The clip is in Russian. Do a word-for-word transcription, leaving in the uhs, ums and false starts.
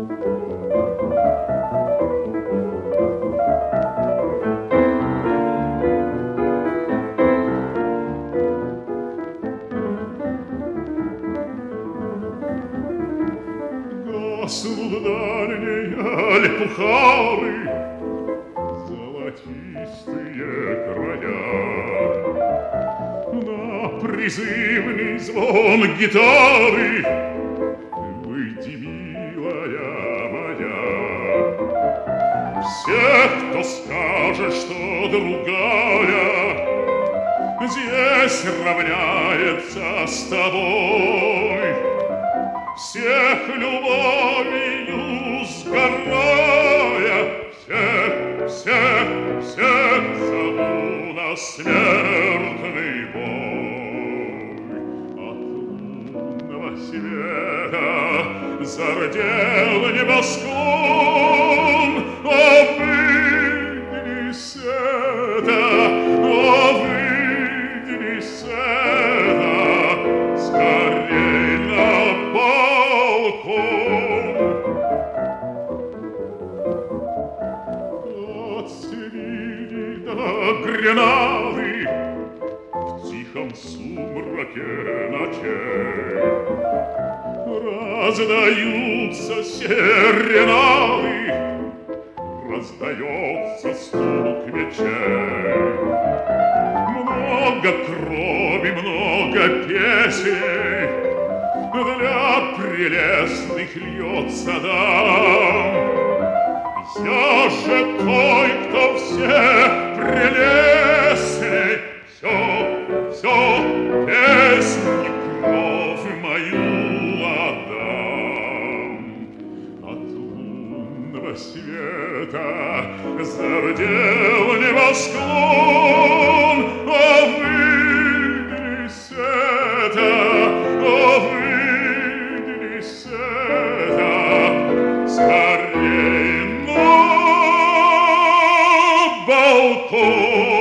Гаснут дальние лепухары, золотистые края. На призывный звон гитары выйди, милая моя. Всех, кто скажет, что другая здесь равняется с тобой, всех любовью сгорая, всех, всех, всех зову на смертный бой. От лунного света зардел небосклон, а выйди с это, а выйди с это, скорей на балкон. От Севильи до Гренады в тихом сумраке ночей раздаются серенады, раздается стук мечей. Много крови, много песен для прелестных льется дам. Я же той, кто всех прелестней, все, все, песнь и кровь мою отдам. От лунного света зардел небосклон, а выйди с это, а выйди с это, скорей на балкон.